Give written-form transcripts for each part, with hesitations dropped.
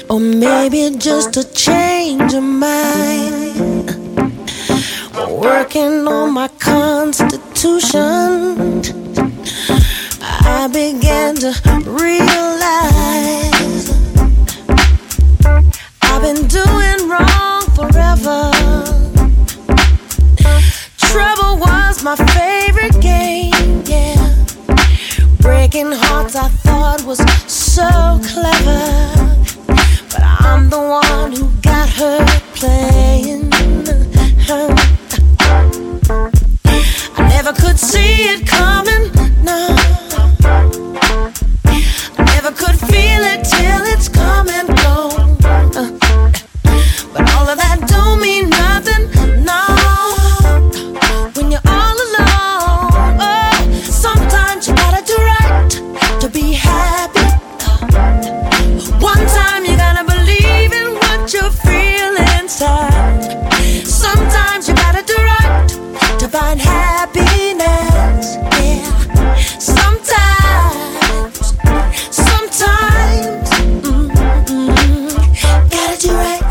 Or maybe just a change of mind. Working on my constitution, I began to realize I've been doing wrong forever. Trouble was my favorite game, yeah. Breaking hearts I thought was so clever, but I'm the one who got her playing. I never could see it coming, no. I never could feel it till it's come and gone. But all of that don't mean nothing, no. When you're all alone, oh, sometimes you gotta do right to be happy. One time you gotta believe in what you feel inside. Sometimes you gotta do right to find happiness, yeah. Sometimes, gotta do right,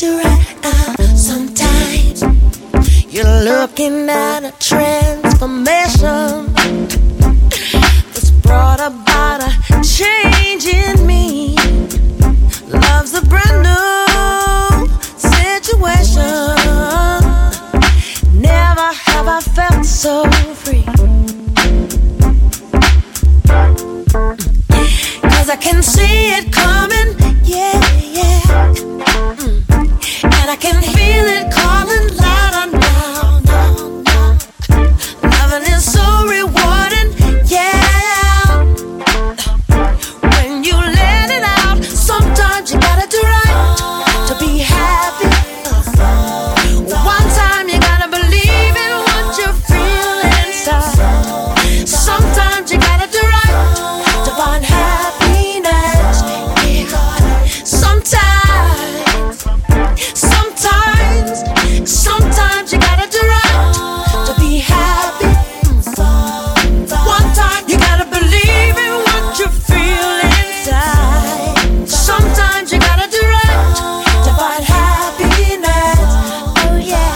sometimes you're looking at a transformation that's brought about a change in me. Love's a brand new situation. Never have I felt so free. 'Cause I can see it coming, yeah, yeah. And I can feel it calling louder now, now, now. Loving is so rewarding, yeah. When you let it out, sometimes you gotta do right to be happy. One time you gotta believe in what you feel inside. Sometimes you gotta do right to find happiness, yeah. Sometimes you gotta do right to be happy. One time you gotta believe in what you feel inside. Sometimes you gotta do right to find happiness, oh yeah.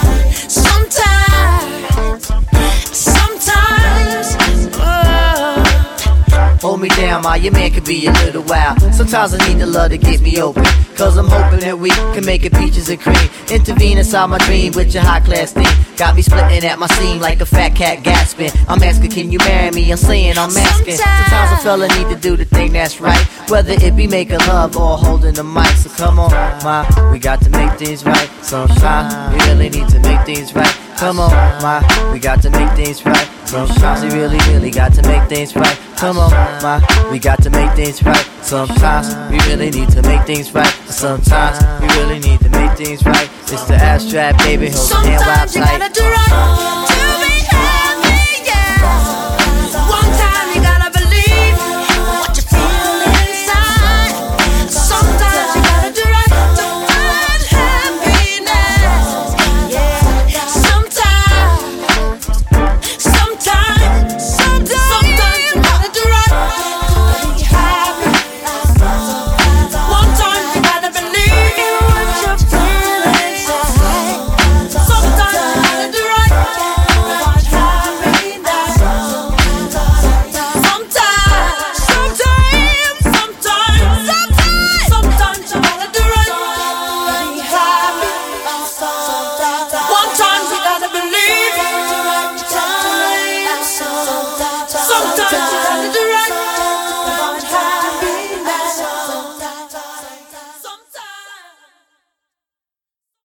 Sometimes, oh. Hold me down, ma, your man could be a little wild. Sometimes I need the love to get me open, 'cause I'm hoping that we can make it peaches and cream. Intervene inside my dream with your high class theme. Got me splitting at my seam like a fat cat gasping. I'm asking, can you marry me? I'm saying I'm asking. Sometimes a fella need to do the thing that's right, whether it be making love or holding the mic. So come on, ma, we got to make things right. Sometimes we really need to make things right. Come on, ma, we got to make things right. Sometimes we really, really got to make things right. Come on, ma, we got to make things right. Sometimes we really need to make things right. Sometimes we really need to make things right. It's the abstract, baby. Hold the hand while Sometimes you gotta do right.